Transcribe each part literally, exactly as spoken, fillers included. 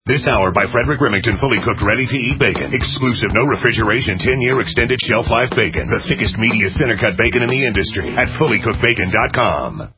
This hour by Frederick Remington, fully cooked, ready-to-eat bacon. Exclusive, no refrigeration, ten-year extended shelf life bacon. The thickest, meatiest, center-cut bacon in the industry at fully cooked bacon dot com.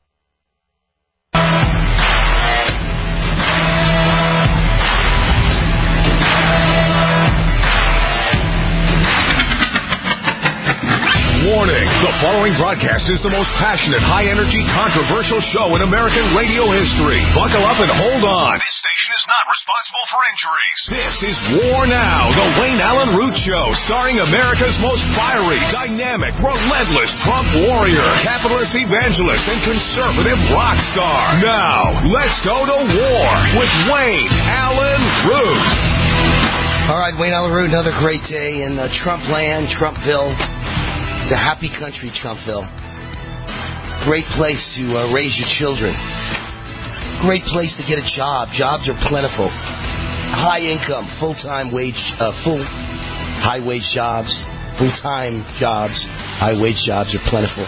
Warning, the following broadcast is the most passionate, high-energy, controversial show in American radio history. Buckle up and hold on. This station is not responsible for injuries. This is War Now, the Wayne Allen Root Show, starring America's most fiery, dynamic, relentless Trump warrior, capitalist evangelist, and conservative rock star. Now, let's go to war with Wayne Allen Root. All right, Wayne Allen Root, another great day in uh, Trump land, Trumpville. It's a happy country, Trumpville. Great place to uh, raise your children. Great place to get a job. Jobs are plentiful. High income, full-time wage, uh, full high-wage jobs, full-time jobs, high-wage jobs are plentiful.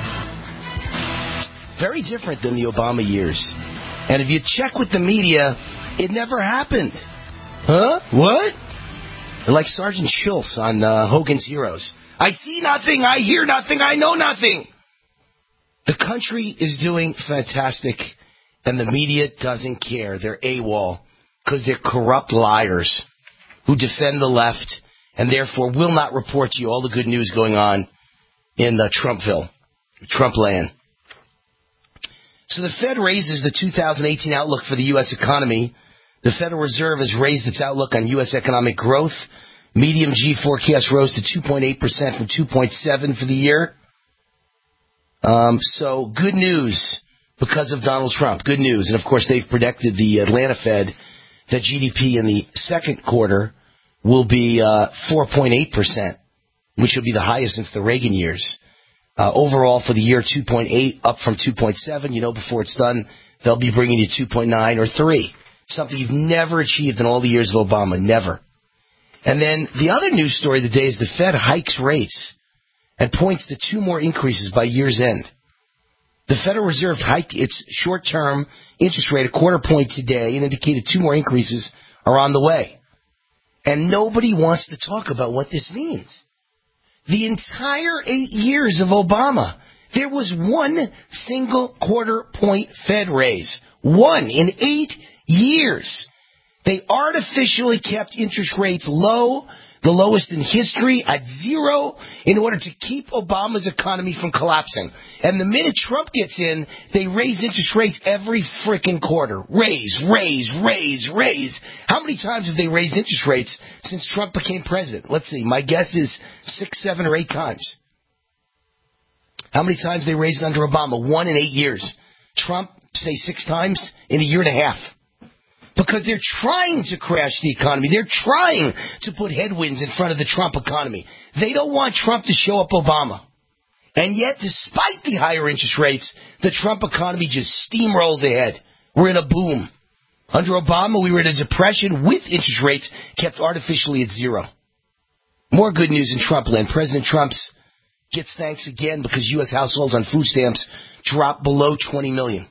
Very different than the Obama years. And if you check with the media, it never happened. Huh? What? Like Sergeant Schultz on uh, Hogan's Heroes. I see nothing, I hear nothing, I know nothing. The country is doing fantastic, and the media doesn't care. They're AWOL, because they're corrupt liars who defend the left, and therefore will not report to you all the good news going on in uh, Trumpville, Trump land. So the Fed raises the two thousand eighteen outlook for the U S economy. The Federal Reserve has raised its outlook on U S economic growth. Medium G forecast rose to two point eight percent from two point seven for the year. Um, so good news because of Donald Trump. Good news. And, of course, they've predicted the Atlanta Fed that G D P in the second quarter will be uh, four point eight percent, which will be the highest since the Reagan years. Uh, overall for the year, two point eight, up from two point seven. You know, before it's done, they'll be bringing you two point nine or three, something you've never achieved in all the years of Obama. Never. And then the other news story of the day is the Fed hikes rates and points to two more increases by year's end. The Federal Reserve hiked its short-term interest rate a quarter point today and indicated two more increases are on the way. And nobody wants to talk about what this means. The entire eight years of Obama, there was one single quarter point Fed raise. One in eight years. They artificially kept interest rates low, the lowest in history, at zero, in order to keep Obama's economy from collapsing. And the minute Trump gets in, they raise interest rates every frickin' quarter. Raise, raise, raise, raise. How many times have they raised interest rates since Trump became president? Let's see. My guess is six, seven, or eight times. How many times they raised under Obama? One in eight years. Trump, say six times in a year and a half. Because they're trying to crash the economy. They're trying to put headwinds in front of the Trump economy. They don't want Trump to show up Obama. And yet, despite the higher interest rates, the Trump economy just steamrolls ahead. We're in a boom. Under Obama, we were in a depression with interest rates kept artificially at zero. More good news in Trump land. President Trump gets thanks again because U S households on food stamps dropped below twenty million.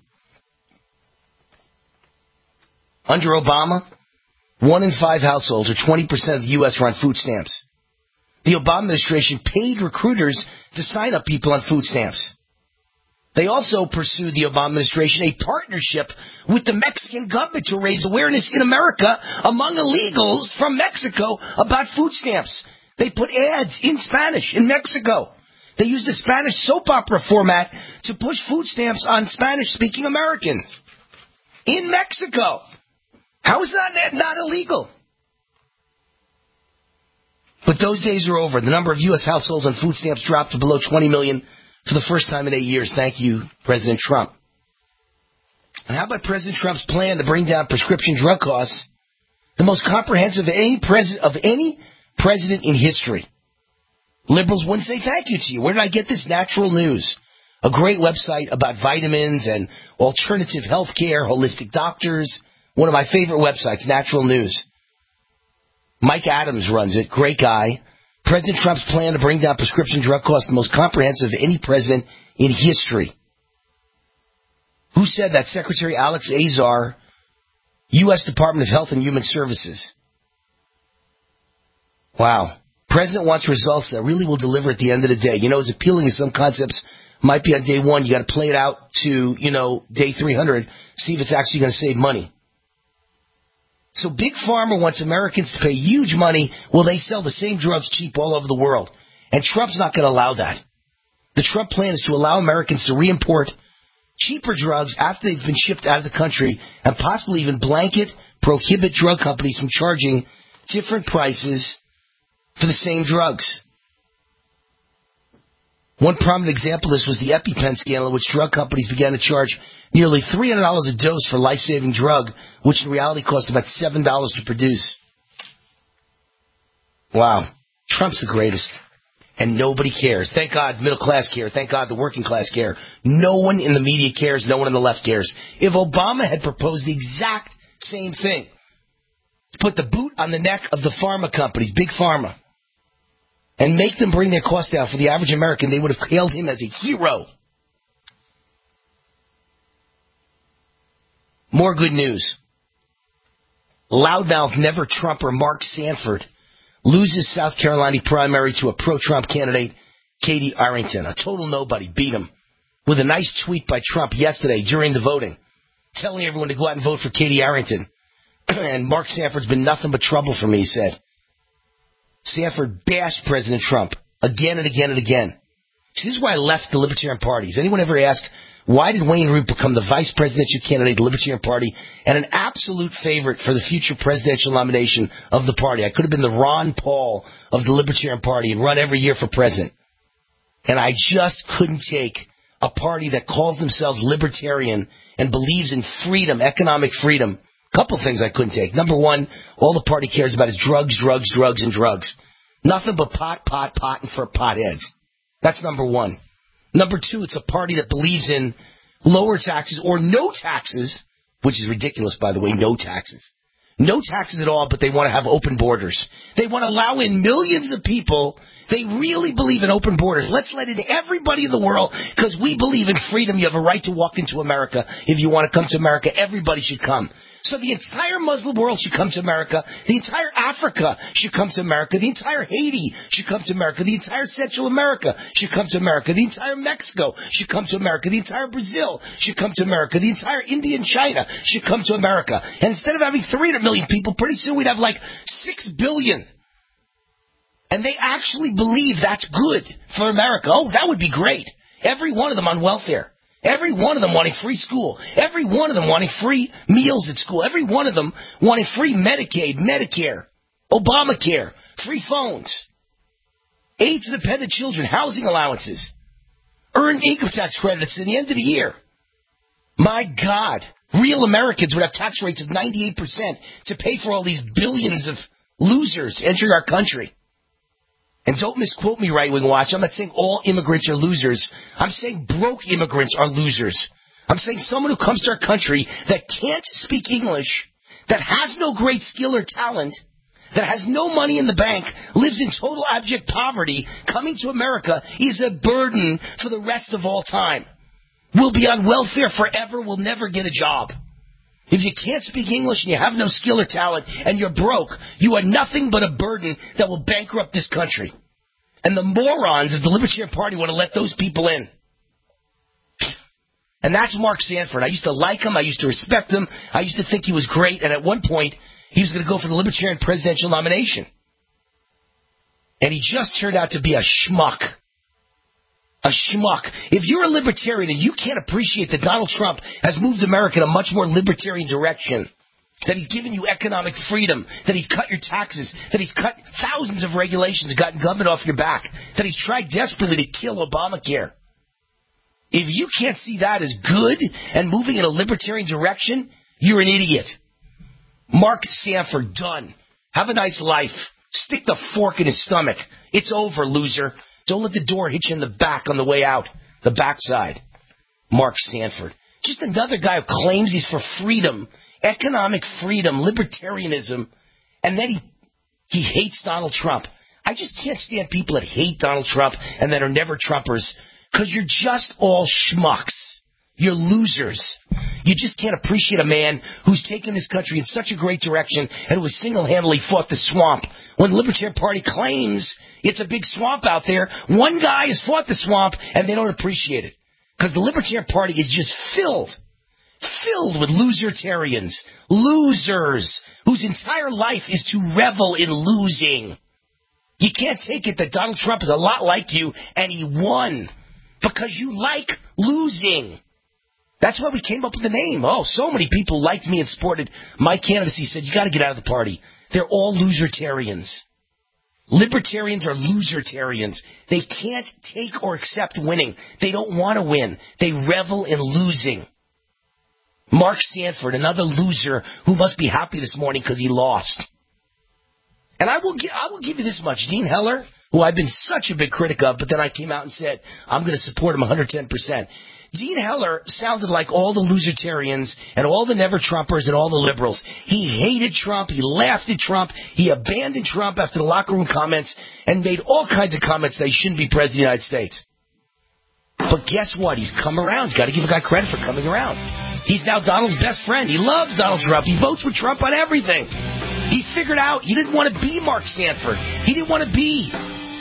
Under Obama, one in five households, or twenty percent of the U S, are on food stamps. The Obama administration paid recruiters to sign up people on food stamps. They also pursued, the Obama administration, a partnership with the Mexican government to raise awareness in America among illegals from Mexico about food stamps. They put ads in Spanish in Mexico. They used the Spanish soap opera format to push food stamps on Spanish-speaking Americans in Mexico. How is that not illegal? But those days are over. The number of U S households on food stamps dropped to below twenty million for the first time in eight years. Thank you, President Trump. And how about President Trump's plan to bring down prescription drug costs? The most comprehensive of any, pres- of any president in history. Liberals wouldn't say thank you to you. Where did I get this? Natural News. A great website about vitamins and alternative health care, holistic doctors. One of my favorite websites, Natural News. Mike Adams runs it. Great guy. President Trump's plan to bring down prescription drug costs, the most comprehensive of any president in history. Who said that? Secretary Alex Azar U S Department of Health and Human Services. Wow. President wants results that really will deliver at the end of the day. You know, as appealing as some concepts might be on day one, you got to play it out to, you know, day three hundred, see if it's actually going to save money. So Big Pharma wants Americans to pay huge money while they sell the same drugs cheap all over the world. And Trump's not going to allow that. The Trump plan is to allow Americans to re-import cheaper drugs after they've been shipped out of the country and possibly even blanket prohibit drug companies from charging different prices for the same drugs. One prominent example of this was the EpiPen scandal, in which drug companies began to charge nearly three hundred dollars a dose for life-saving drug, which in reality cost about seven dollars to produce. Wow. Trump's the greatest. And nobody cares. Thank God middle class care. Thank God the working class care. No one in the media cares. No one on the left cares. If Obama had proposed the exact same thing, put the boot on the neck of the pharma companies, Big Pharma, and make them bring their costs down for the average American, they would have hailed him as a hero. More good news. Loudmouth never Trumper Mark Sanford loses South Carolina primary to a pro-Trump candidate, Katie Arrington. A total nobody beat him with a nice tweet by Trump yesterday during the voting, telling everyone to go out and vote for Katie Arrington. And Mark Sanford's been nothing but trouble for me, he said. Sanford bashed President Trump again and again and again. See, this is why I left the Libertarian Party. Does anyone ever ask, why did Wayne Root become the vice presidential candidate of the Libertarian Party and an absolute favorite for the future presidential nomination of the party? I could have been the Ron Paul of the Libertarian Party and run every year for president. And I just couldn't take a party that calls themselves libertarian and believes in freedom, economic freedom. Couple things I couldn't take. Number one, all the party cares about is drugs, drugs, drugs, and drugs. Nothing but pot, pot, pot, and for potheads. That's number one. Number two, it's a party that believes in lower taxes or no taxes, which is ridiculous, by the way, no taxes. No taxes at all, but they want to have open borders. They want to allow in millions of people. They really believe in open borders. Let's let in everybody in the world because we believe in freedom. You have a right to walk into America. If you want to come to America, everybody should come. So the entire Muslim world should come to America. The entire Africa should come to America. The entire Haiti should come to America. The entire Central America should come to America. The entire Mexico should come to America. The entire Brazil should come to America. The entire India and China should come to America. And instead of having three hundred million people, pretty soon we'd have like six billion. And they actually believe that's good for America. Oh, that would be great. Every one of them on welfare. Every one of them wanting free school. Every one of them wanting free meals at school. Every one of them wanting free Medicaid, Medicare, Obamacare, free phones, AIDS-dependent children, housing allowances, earned income tax credits at the end of the year. My God, real Americans would have tax rates of ninety-eight percent to pay for all these billions of losers entering our country. And don't misquote me, right-wing watch. I'm not saying all immigrants are losers. I'm saying broke immigrants are losers. I'm saying someone who comes to our country that can't speak English, that has no great skill or talent, that has no money in the bank, lives in total abject poverty, coming to America is a burden for the rest of all time. We'll be on welfare forever. We'll never get a job. If you can't speak English and you have no skill or talent and you're broke, you are nothing but a burden that will bankrupt this country. And the morons of the Libertarian Party want to let those people in. And that's Mark Sanford. I used to like him. I used to respect him. I used to think he was great. And at one point, he was going to go for the Libertarian presidential nomination. And he just turned out to be a schmuck. A schmuck. If you're a libertarian and you can't appreciate that Donald Trump has moved America in a much more libertarian direction, that he's given you economic freedom, that he's cut your taxes, that he's cut thousands of regulations and gotten government off your back, that he's tried desperately to kill Obamacare. If you can't see that as good and moving in a libertarian direction, you're an idiot. Mark Sanford, done. Have a nice life. Stick the fork in his stomach. It's over, loser. Don't let the door hit you in the back on the way out. The backside. Mark Sanford. Just another guy who claims he's for freedom, economic freedom, libertarianism, and then he he hates Donald Trump. I just can't stand people that hate Donald Trump and that are never Trumpers, because you're just all schmucks. You're losers. You just can't appreciate a man who's taken this country in such a great direction and who has single-handedly fought the swamp. When the Libertarian Party claims it's a big swamp out there, one guy has fought the swamp and they don't appreciate it. Because the Libertarian Party is just filled, filled with losertarians, losers, whose entire life is to revel in losing. You can't take it that Donald Trump is a lot like you and he won because you like losing. That's why we came up with the name. Oh, so many people liked me and supported my candidacy, said, you got to get out of the party. They're all losertarians. Libertarians are losertarians. They can't take or accept winning. They don't want to win. They revel in losing. Mark Sanford, another loser who must be happy this morning because he lost. And I will, gi- I will give you this much. Dean Heller, who I've been such a big critic of, but then I came out and said, I'm going to support him one hundred ten percent. Dean Heller sounded like all the losertarians and all the never-Trumpers and all the liberals. He hated Trump. He laughed at Trump. He abandoned Trump after the locker room comments and made all kinds of comments that he shouldn't be president of the United States. But guess what? He's come around. You've got to give a guy credit for coming around. He's now Donald's best friend. He loves Donald Trump. He votes for Trump on everything. He figured out he didn't want to be Mark Sanford. He didn't want to be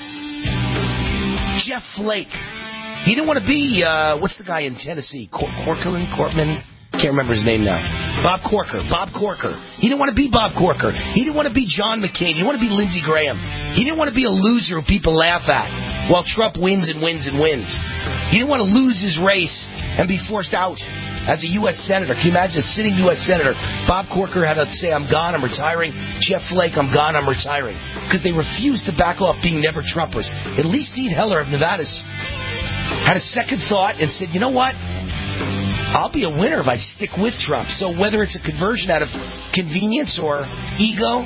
Jeff Flake. He didn't want to be, uh, what's the guy in Tennessee? Cor- Corcoran? Cortman? Can't remember his name now. Bob Corker. Bob Corker. He didn't want to be Bob Corker. He didn't want to be John McCain. He didn't want to be Lindsey Graham. He didn't want to be a loser who people laugh at while Trump wins and wins and wins. He didn't want to lose his race and be forced out as a U S Senator. Can you imagine a sitting U S Senator? Bob Corker had to say, I'm gone, I'm retiring. Jeff Flake, I'm gone, I'm retiring. Because they refused to back off being never-Trumpers. At least Dean Heller of Nevada's had a second thought and said, you know what? I'll be a winner if I stick with Trump. So whether it's a conversion out of convenience or ego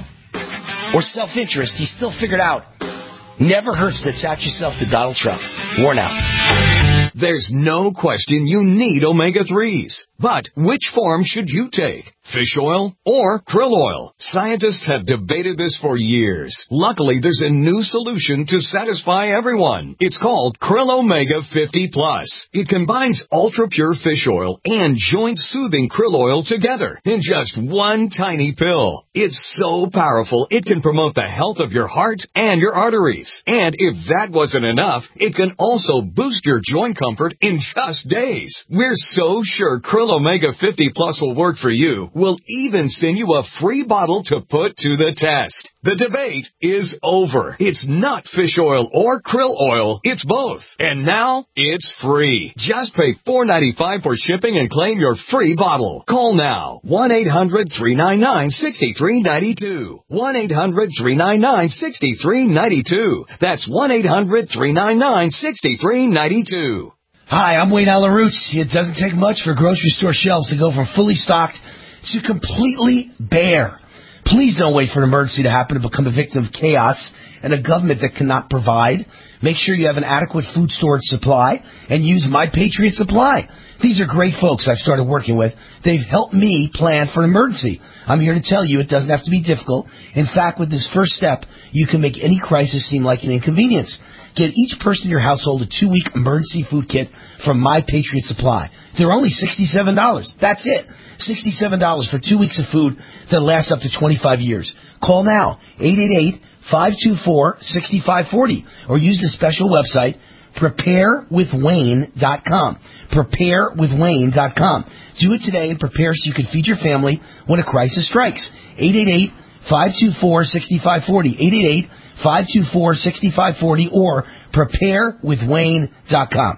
or self-interest, he still figured out, never hurts to attach yourself to Donald Trump. Worn out. There's no question you need omega threes. But which form should you take? Fish oil or krill oil? Scientists have debated this for years. Luckily, there's a new solution to satisfy everyone. It's called Krill Omega fifty plus. It combines ultra-pure fish oil and joint-soothing krill oil together in just one tiny pill. It's so powerful, it can promote the health of your heart and your arteries. And if that wasn't enough, it can also boost your joint comfort in just days. We're so sure Krill Omega fifty plus will work for you. We'll even send you a free bottle to put to the test. The debate is over. It's not fish oil or krill oil. It's both. And now it's free. Just pay four dollars and ninety-five cents for shipping and claim your free bottle. Call now. one eight hundred three nine nine six three nine two. one eight hundred three nine nine six three nine two. That's one eight hundred three nine nine six three nine two. Hi, I'm Wayne Allyn Root. It doesn't take much for grocery store shelves to go from fully stocked to completely bare. Please don't wait for an emergency to happen to become a victim of chaos and a government that cannot provide. Make sure you have an adequate food storage supply and use My Patriot Supply. These are great folks I've started working with. They've helped me plan for an emergency. I'm here to tell you it doesn't have to be difficult. In fact, with this first step, you can make any crisis seem like an inconvenience. Get each person in your household a two-week emergency food kit from My Patriot Supply. They're only sixty-seven dollars. That's it. sixty-seven dollars for two weeks of food that lasts up to twenty-five years. Call now, eight eight eight, five two four, six five four zero, or use the special website, prepare with wayne dot com. prepare with wayne dot com. Do it today and prepare so you can feed your family when a crisis strikes. eight eight eight, five two four, six five four zero. eight eight eight, five two four, six five four zero or prepare with wayne dot com.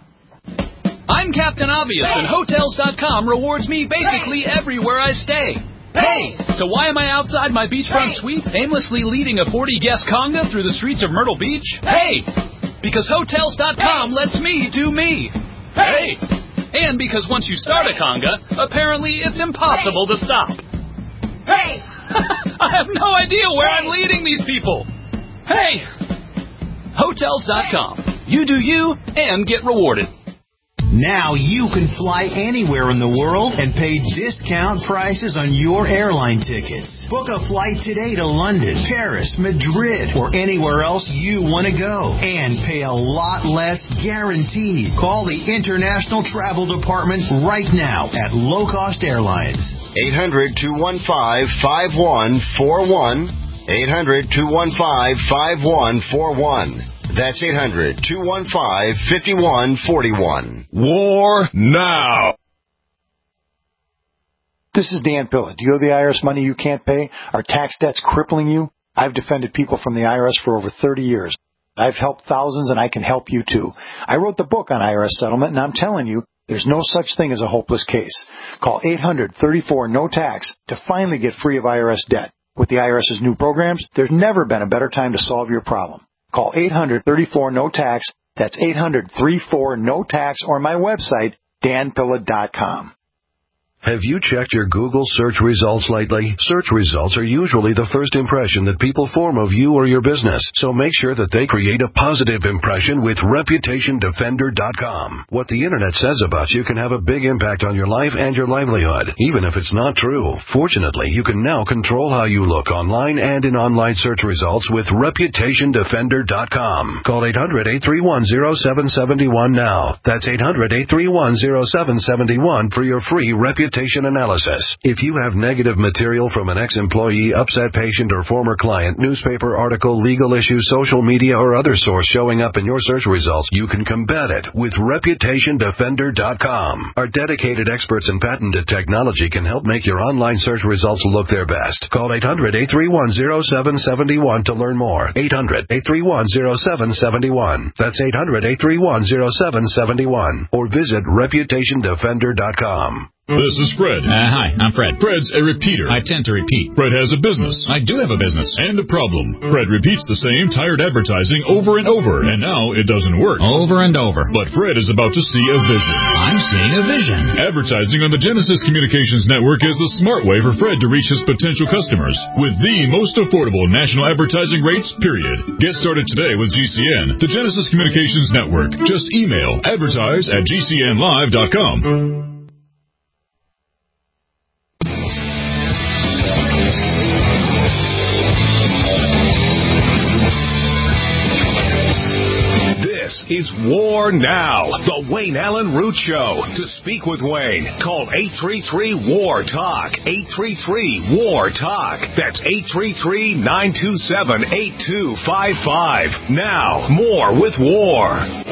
I'm Captain Obvious, and Hotels dot com rewards me basically everywhere I stay. Hey! So why am I outside my beachfront suite, aimlessly leading a forty-guest conga through the streets of Myrtle Beach? Hey! Because Hotels dot com lets me do me. Hey! And because once you start a conga, apparently it's impossible to stop. Hey! I have no idea where I'm leading these people. Hey! Hotels dot com. You do you and get rewarded. Now you can fly anywhere in the world and pay discount prices on your airline tickets. Book a flight today to London, Paris, Madrid, or anywhere else you want to go and pay a lot less guaranteed. Call the International Travel Department right now at Low Cost Airlines. eight hundred, two one five, five one four one. eight hundred, two one five, five one four one. That's eight hundred, two one five, five one four one. War now. This is Dan Pilla. Do you owe the I R S money you can't pay? Are tax debts crippling you? I've defended people from the I R S for over thirty years. I've helped thousands, and I can help you too. I wrote the book on I R S settlement, and I'm telling you, there's no such thing as a hopeless case. Call eight hundred, thirty-four, no tax to finally get free of I R S debt. With the IRS's new programs, there's never been a better time to solve your problem. Call eight hundred, thirty-four, no tax. That's eight hundred, thirty-four, no tax, or my website, dan pilla dot com. Have you checked your Google search results lately? Search results are usually the first impression that people form of you or your business, so make sure that they create a positive impression with reputation defender dot com. What the Internet says about you can have a big impact on your life and your livelihood, even if it's not true. Fortunately, you can now control how you look online and in online search results with reputation defender dot com. Call eight hundred, eight three one, zero seven seven one now. That's eight hundred, eight three one, zero seven seven one for your free reputation analysis. If you have negative material from an ex-employee, upset patient, or former client, newspaper article, legal issue, social media, or other source showing up in your search results, you can combat it with reputation defender dot com. Our dedicated experts in patented technology can help make your online search results look their best. Call eight hundred, eight three one, zero seven seven one to learn more. eight hundred, eight three one, zero seven seven one. That's eight hundred, eight three one, zero seven seven one. Or visit reputation defender dot com. This is Fred. Uh, hi, I'm Fred. Fred's a repeater. I tend to repeat. Fred has a business. I do have a business. And a problem. Fred repeats the same tired advertising over and over, and now it doesn't work. Over and over. But Fred is about to see a vision. I'm seeing a vision. Advertising on the Genesis Communications Network is the smart way for Fred to reach his potential customers with the most affordable national advertising rates, period. Get started today with G C N, the Genesis Communications Network. Just email advertise at g c n live dot com. Is War Now, the Wayne Allen Root Show. To speak with Wayne, call eight three three, war talk. eight three three, war talk. That's eight three three, nine two seven, eight two five five. Now, more with War.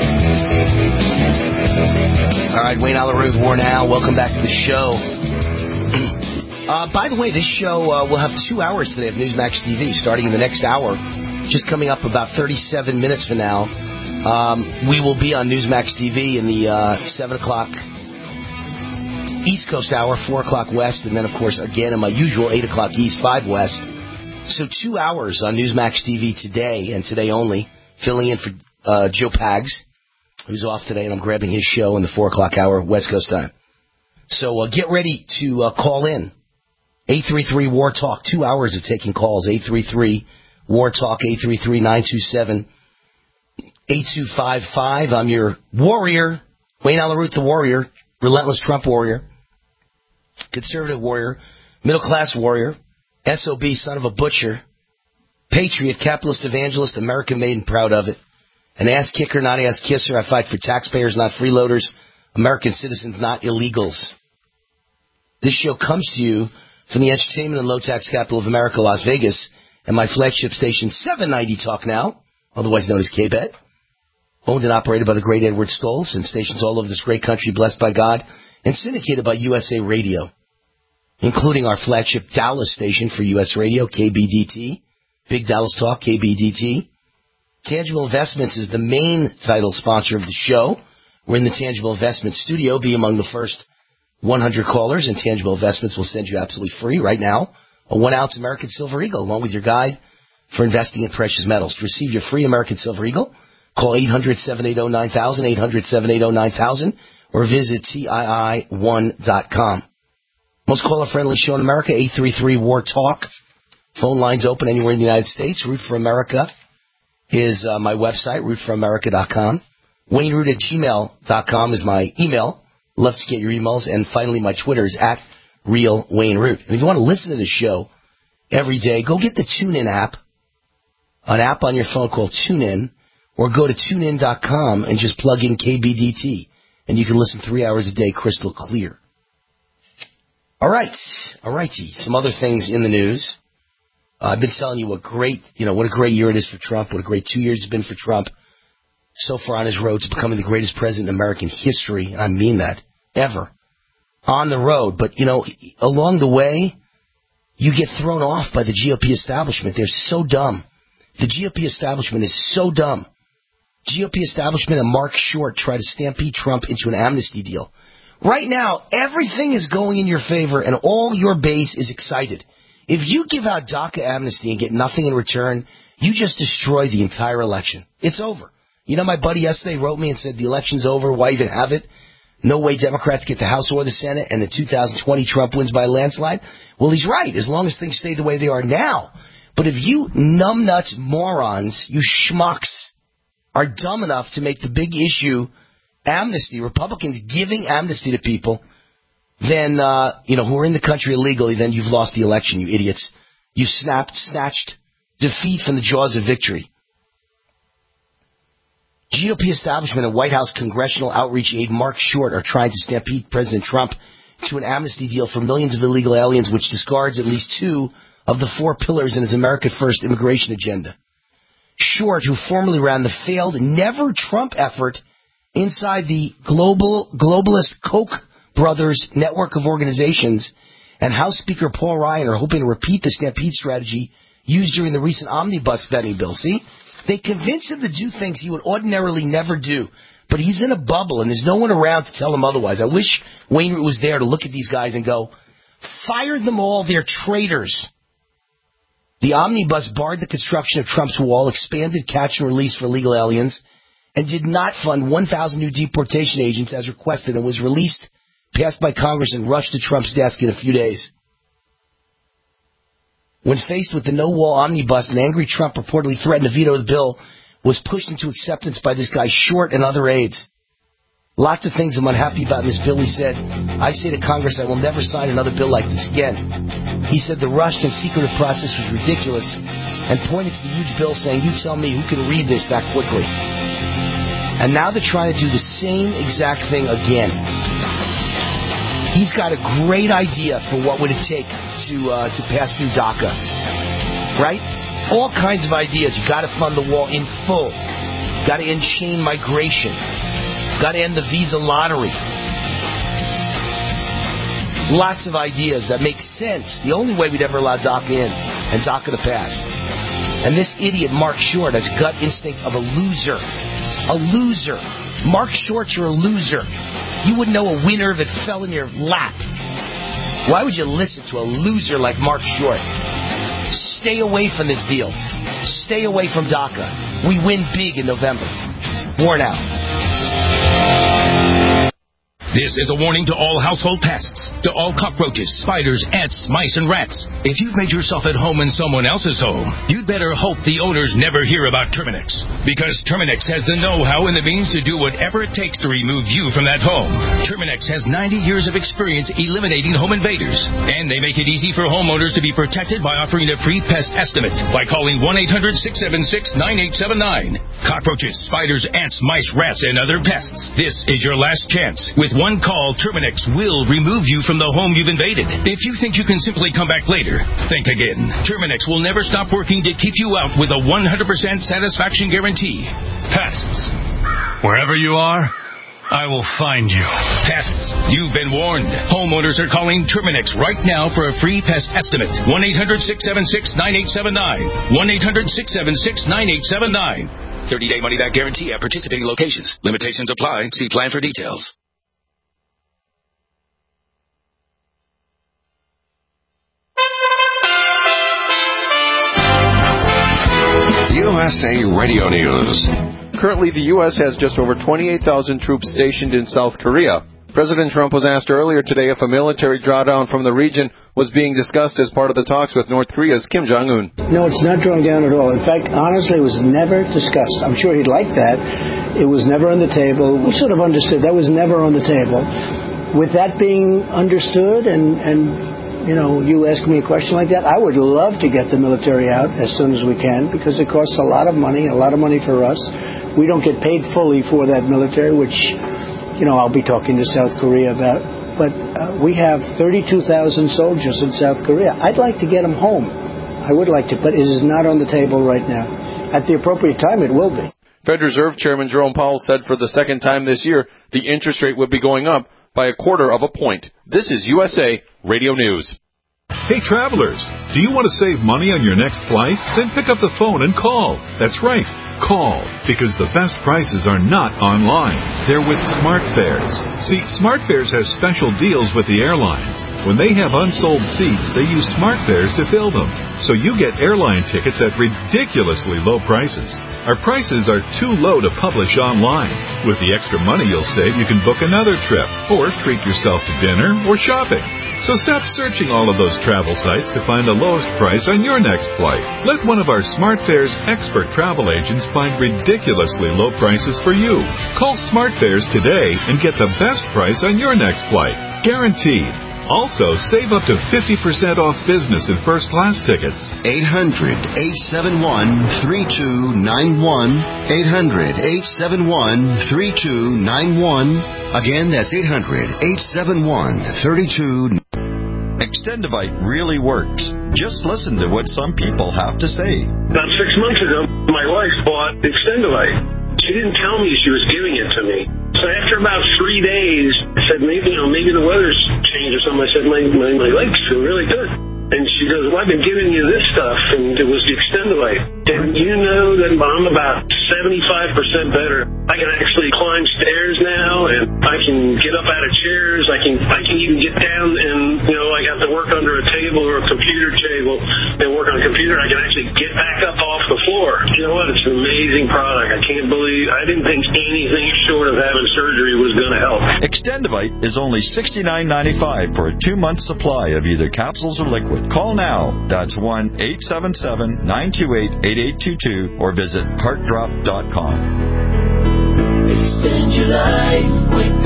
All right, Wayne Allen Root, War Now. Welcome back to the show. uh, by the way, this show uh, will have two hours today of Newsmax T V, starting in the next hour. Just coming up about thirty-seven minutes from now. Um, we will be on Newsmax T V in the uh, seven o'clock East Coast hour, four o'clock West, and then, of course, again in my usual eight o'clock East, five West. So two hours on Newsmax T V today, and today only, filling in for uh, Joe Pags, who's off today, and I'm grabbing his show in the four o'clock hour, West Coast time. So uh, get ready to uh, call in. eight three three, war talk, two hours of taking calls. eight three three, war talk, eight three three, nine two seven, eight two five five. I'm your warrior, Wayne Allen Root, the warrior, relentless Trump warrior, conservative warrior, middle-class warrior, S O B, son of a butcher, patriot, capitalist evangelist, American-made and proud of it, an ass-kicker, not ass-kisser. I fight for taxpayers, not freeloaders, American citizens, not illegals. This show comes to you from the entertainment and low-tax capital of America, Las Vegas, and my flagship station, seven ninety Talk Now, otherwise known as K B E T, owned and operated by the great Edward Stoltz, and stations all over this great country, blessed by God, and syndicated by U S A Radio, including our flagship Dallas station for U S Radio, K B D T, Big Dallas Talk, K B D T. Tangible Investments is the main title sponsor of the show. We're in the Tangible Investments studio. Be among the first one hundred callers, and Tangible Investments will send you absolutely free right now a one-ounce American Silver Eagle, along with your guide for investing in precious metals. To receive your free American Silver Eagle, call eight hundred, seven eight zero, nine thousand, eight hundred, seven eight zero, nine thousand, or visit T I I one dot com. Most caller-friendly show in America, eight three three, war talk. Phone lines open anywhere in the United States. Root for America is uh, my website, root for america dot com. Wayne Root at gmail dot com is my email. Love to get your emails. And finally, my Twitter is at Real Wayne Root. And if you want to listen to the show every day, go get the TuneIn app, an app on your phone called TuneIn, or go to tune in dot com and just plug in K B D T, and you can listen three hours a day crystal clear. All right. All righty. Some other things in the news. Uh, I've been telling you what great, you know, what a great year it is for Trump, what a great two years it's been for Trump so far on his road to becoming the greatest president in American history. I mean that, ever. On the road. But, you know, along the way, you get thrown off by the G O P establishment. They're so dumb. The G O P establishment is so dumb. G O P establishment and Mark Short try to stampede Trump into an amnesty deal. Right now, everything is going in your favor, and all your base is excited. If you give out DACA amnesty and get nothing in return, you just destroy the entire election. It's over. You know, my buddy yesterday wrote me and said the election's over. Why even have it? No way Democrats get the House or the Senate, and in two thousand twenty Trump wins by a landslide. Well, he's right, as long as things stay the way they are now. But if you numbnuts morons, you schmucks, are dumb enough to make the big issue amnesty, Republicans giving amnesty to people, then, uh, you know, who are in the country illegally, then you've lost the election, you idiots. You snapped, snatched defeat from the jaws of victory. G O P establishment and White House congressional outreach aide Mark Short are trying to stampede President Trump to an amnesty deal for millions of illegal aliens, which discards at least two of the four pillars in his America First immigration agenda. Short, who formerly ran the failed Never Trump effort inside the global globalist Koch brothers network of organizations, and House Speaker Paul Ryan are hoping to repeat the stampede strategy used during the recent omnibus vetting bill. See? They convinced him to do things he would ordinarily never do. But he's in a bubble, and there's no one around to tell him otherwise. I wish Wayne was there to look at these guys and go, fire them all, they're traitors. The omnibus barred the construction of Trump's wall, expanded catch and release for illegal aliens, and did not fund one thousand new deportation agents as requested, and was released, passed by Congress, and rushed to Trump's desk in a few days. When faced with the no-wall omnibus, an angry Trump reportedly threatened to veto the bill, was pushed into acceptance by this guy Short and other aides. Lots of things I'm unhappy about in this bill, he said. I say to Congress I will never sign another bill like this again. He said the rushed and secretive process was ridiculous and pointed to the huge bill saying, you tell me who can read this that quickly. And now they're trying to do the same exact thing again. He's got a great idea for what would it take to uh, to pass through DACA. Right? All kinds of ideas. You've got to fund the wall in full. Got to end chain migration. Got to end the visa lottery. Lots of ideas that make sense. The only way we'd ever allow DACA in and DACA to pass. And this idiot Mark Short has gut instinct of a loser. A loser. Mark Short, you're a loser. You wouldn't know a winner if it fell in your lap. Why would you listen to a loser like Mark Short? Stay away from this deal. Stay away from DACA. We win big in November. War now. This is a warning to all household pests, to all cockroaches, spiders, ants, mice, and rats. If you've made yourself at home in someone else's home, you'd better hope the owners never hear about Terminix. Because Terminix has the know-how and the means to do whatever it takes to remove you from that home. Terminix has ninety years of experience eliminating home invaders. And they make it easy for homeowners to be protected by offering a free pest estimate by calling one eight hundred six seven six nine eight seven nine. Cockroaches, spiders, ants, mice, rats, and other pests. This is your last chance. With one call, Terminix will remove you from the home you've invaded. If you think you can simply come back later, think again. Terminix will never stop working to keep you out with a one hundred percent satisfaction guarantee. Pests. Wherever you are, I will find you. Pests. You've been warned. Homeowners are calling Terminix right now for a free pest estimate. one eight hundred six seven six nine eight seven nine. one eight hundred six seven six nine eight seven nine. thirty-day money-back guarantee at participating locations. Limitations apply. See plan for details. U S A Radio News. Currently, the U S has just over twenty-eight thousand troops stationed in South Korea. President Trump was asked earlier today if a military drawdown from the region was being discussed as part of the talks with North Korea's Kim Jong-un. No, it's not drawn down at all. In fact, honestly, it was never discussed. I'm sure he'd like that. It was never on the table. We sort of understood that was never on the table. With that being understood and, and you know, you ask me a question like that, I would love to get the military out as soon as we can because it costs a lot of money, a lot of money for us. We don't get paid fully for that military, which, you know, I'll be talking to South Korea about. But uh, we have thirty-two thousand soldiers in South Korea. I'd like to get them home. I would like to, but it is not on the table right now. At the appropriate time, it will be. Fed Reserve Chairman Jerome Powell said for the second time this year the interest rate would be going up by a quarter of a point. This is U S A Radio News. Hey, travelers, do you want to save money on your next flight? Then pick up the phone and call. That's right. Call, because the best prices are not online. They're with SmartFares. See, SmartFares has special deals with the airlines. When they have unsold seats, they use SmartFares to fill them. So you get airline tickets at ridiculously low prices. Our prices are too low to publish online. With the extra money you'll save, you can book another trip, or treat yourself to dinner or shopping. So stop searching all of those travel sites to find the lowest price on your next flight. Let one of our SmartFares expert travel agents find ridiculously low prices for you. Call SmartFares today and get the best price on your next flight. Guaranteed. Also, save up to fifty percent off business and first class tickets. eight hundred, eight seven one, three two nine one. eight hundred, eight seven one, three two nine one. Again, that's eight hundred, eight seven one, three two nine one. Extendivite really works. Just listen to what some people have to say. About six months ago, my wife bought Extendivite. She didn't tell me she was giving it to me. So after about three days, I said, maybe, you know, maybe the weather's changed or something. I said, my, my, my legs feel really good. And she goes, well, I've been giving you this stuff, and it was the Extendivite. And you know that I'm about seventy-five percent better. I can actually climb stairs now, and I can get up out of chairs. I can I can even get down and, you know, I have to work under a table or a computer table and work on a computer. I can actually get back up off the floor. You know what? It's an amazing product. I can't believe, I didn't think anything short of having surgery was going to help. Extendivite is only sixty-nine ninety-five for a two-month supply of either capsules or liquid. Call now. That's one eight seven seven, nine two eight, eight eight two two or visit heart drop dot com. Extend your life with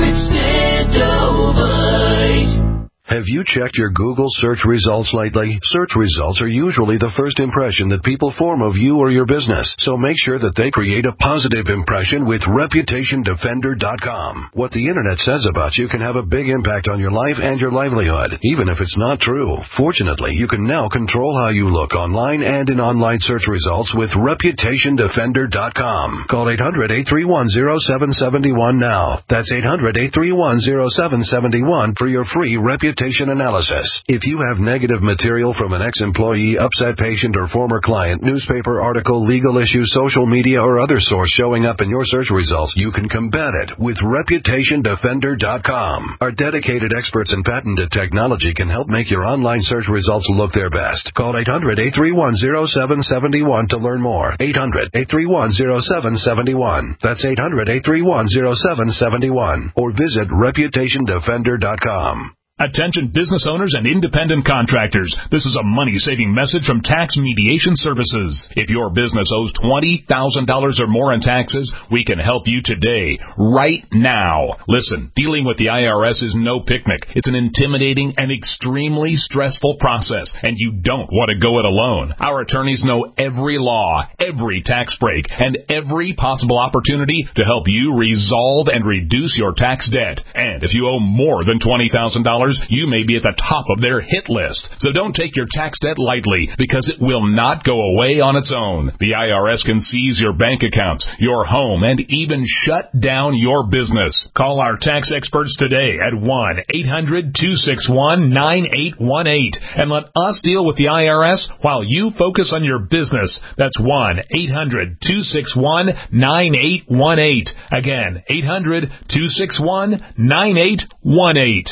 Extendivite. Have you checked your Google search results lately? Search results are usually the first impression that people form of you or your business, so make sure that they create a positive impression with reputation defender dot com. What the Internet says about you can have a big impact on your life and your livelihood, even if it's not true. Fortunately, you can now control how you look online and in online search results with reputation defender dot com. Call eight hundred, eight three one, zero seven seven one now. That's eight hundred, eight three one, zero seven seven one for your free reputation analysis. If you have negative material from an ex-employee, upset patient, or former client, newspaper article, legal issue, social media, or other source showing up in your search results, you can combat it with reputation defender dot com. Our dedicated experts in patented technology can help make your online search results look their best. Call eight hundred, eight three one, zero seven seven one to learn more. eight hundred, eight three one, zero seven seven one. That's eight hundred, eight three one, zero seven seven one. Or visit reputation defender dot com. Attention business owners and independent contractors. This is a money-saving message from Tax Mediation Services. If your business owes twenty thousand dollars or more in taxes, we can help you today, right now. Listen, dealing with the I R S is no picnic. It's an intimidating and extremely stressful process, and you don't want to go it alone. Our attorneys know every law, every tax break, and every possible opportunity to help you resolve and reduce your tax debt. And if you owe more than twenty thousand dollars, you may be at the top of their hit list. So don't take your tax debt lightly, because it will not go away on its own. The I R S can seize your bank accounts, your home, and even shut down your business. Call our tax experts today at one eight hundred, two six one, nine eight one eight and let us deal with the I R S while you focus on your business. That's one eight hundred, two six one, nine eight one eight. Again, eight hundred, two six one, nine eight one eight.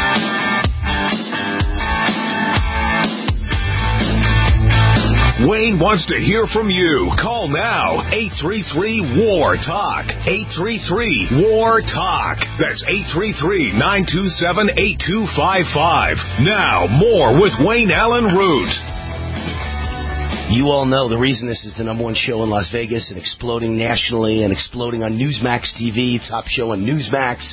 Wayne Wayne wants to hear from you. Call now. eight three three, W A R, TALK. eight three three, W A R, TALK. That's eight three three, nine two seven, eight two five five. Now, more with Wayne Allen Root. You all know the reason this is the number one show in Las Vegas and exploding nationally and exploding on Newsmax T V, top show on Newsmax.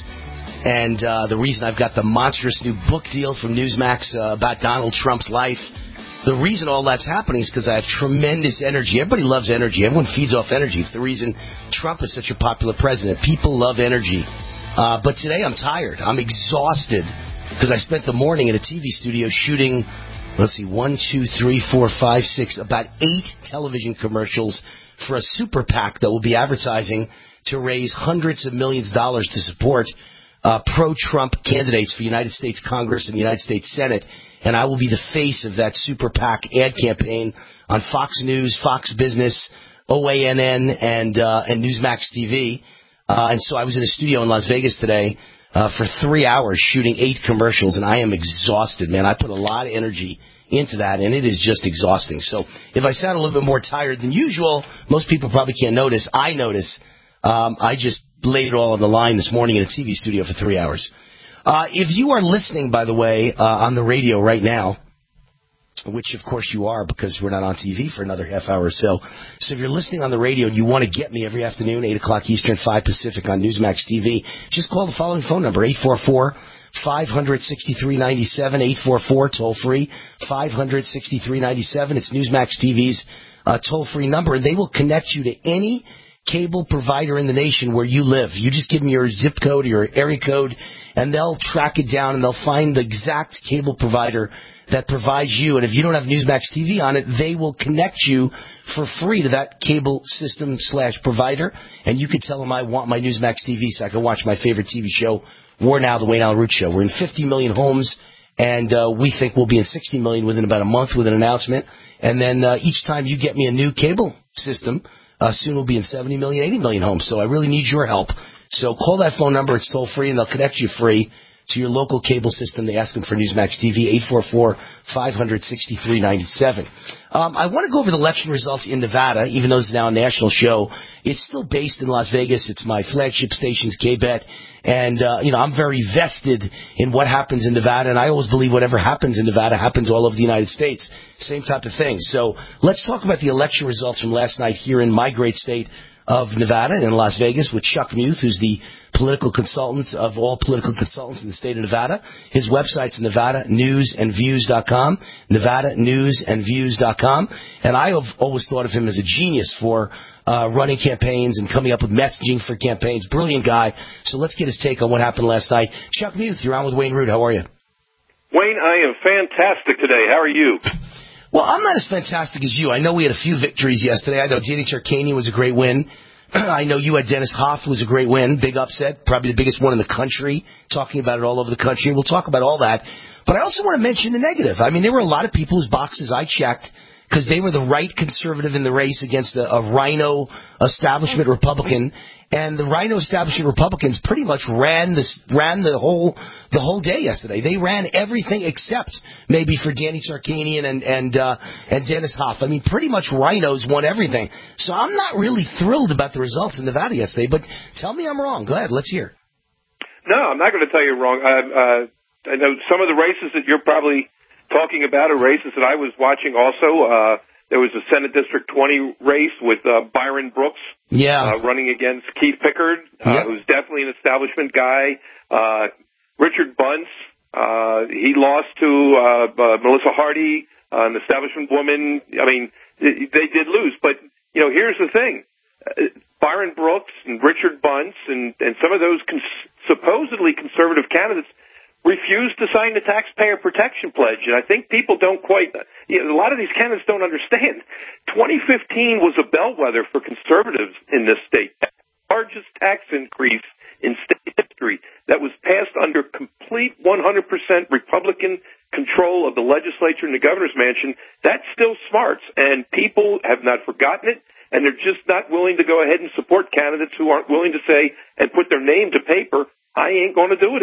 And uh, the reason I've got the monstrous new book deal from Newsmax uh, about Donald Trump's life. The reason all that's happening is because I have tremendous energy. Everybody loves energy. Everyone feeds off energy. It's the reason Trump is such a popular president. People love energy. Uh, but today I'm tired. I'm exhausted because I spent the morning in a T V studio shooting, let's see, one, two, three, four, five, six, about eight television commercials for a super PAC that will be advertising to raise hundreds of millions of dollars to support uh, pro-Trump candidates for United States Congress and the United States Senate. And I will be the face of that super PAC ad campaign on Fox News, Fox Business, O A N N, and uh, and Newsmax T V. Uh, and so I was in a studio in Las Vegas today uh, for three hours shooting eight commercials, and I am exhausted, man. I put a lot of energy into that, and it is just exhausting. So if I sound a little bit more tired than usual, most people probably can't notice. I notice. Um, I just laid it all on the line this morning in a T V studio for three hours. Uh, if you are listening, by the way, uh, on the radio right now, which of course you are because we're not on T V for another half hour or so. So if you're listening on the radio and you want to get me every afternoon, eight o'clock Eastern, five Pacific on Newsmax T V, just call the following phone number, eight four four, five hundred, sixty-three ninety-seven, eight four four, toll free, five hundred, sixty-three ninety-seven. It's Newsmax T V's uh, toll-free number, and they will connect you to any cable provider in the nation where you live. You just give them your zip code or your area code, and they'll track it down, and they'll find the exact cable provider that provides you. And if you don't have Newsmax T V on it, they will connect you for free to that cable system slash provider. And you could tell them, I want my Newsmax T V so I can watch my favorite T V show, War Now, the Wayne Allen Root Show. We're in fifty million homes, and uh, we think we'll be in sixty million within about a month with an announcement. And then uh, each time you get me a new cable system, uh, soon we'll be in seventy million, eighty million homes. So I really need your help. So call that phone number. It's toll free, and they'll connect you free to your local cable system. They ask them for Newsmax T V, eight four four, five hundred, sixty-three ninety-seven. Um, I want to go over the election results in Nevada, even though it's now a national show. It's still based in Las Vegas. It's my flagship station's K-Bet. And, uh, you know, I'm very vested in what happens in Nevada, and I always believe whatever happens in Nevada happens all over the United States. Same type of thing. So let's talk about the election results from last night here in my great state of Nevada and in Las Vegas with Chuck Muth, who's the political consultant of all political consultants in the state of Nevada. His website's Nevada News and Views dot com, Nevada News and Views dot com. And I have always thought of him as a genius for uh, running campaigns and coming up with messaging for campaigns. Brilliant guy. So let's get his take on what happened last night. Chuck Muth, you're on with Wayne Root. How are you? Wayne, I am fantastic today. How are you? Well, I'm not as fantastic as you. I know we had a few victories yesterday. I know Danny Tarkanian was a great win. I know you had Dennis Hoff was a great win, big upset, probably the biggest one in the country, talking about it all over the country. We'll talk about all that. But I also want to mention the negative. I mean, there were a lot of people whose boxes I checked because they were the right conservative in the race against a, a rhino establishment Republican. And the rhino establishment Republicans pretty much ran this, ran the whole, the whole day yesterday. They ran everything except maybe for Danny Tarkanian and, and, uh, and Dennis Hoff. I mean, pretty much rhinos won everything. So I'm not really thrilled about the results in Nevada yesterday, but tell me I'm wrong. Go ahead. Let's hear. No, I'm not going to tell you wrong. I, uh, I know some of the races that you're probably talking about are races that I was watching also. Uh, There was a Senate District twenty race with uh, Byron Brooks yeah. uh, running against Keith Pickard, uh, yep. who's definitely an establishment guy. Uh, Richard Bunce, uh, he lost to uh, uh, Melissa Hardy, uh, an establishment woman. I mean, they did lose. But, you know, here's the thing. Uh, Byron Brooks and Richard Bunce and, and some of those cons- supposedly conservative candidates refused to sign the Taxpayer Protection Pledge. And I think people don't quite, you know, a lot of these candidates don't understand. twenty fifteen was a bellwether for conservatives in this state. The largest tax increase in state history that was passed under complete one hundred percent Republican control of the legislature and the governor's mansion. That's still smarts, and people have not forgotten it, and they're just not willing to go ahead and support candidates who aren't willing to say and put their name to paper, I ain't going to do it again.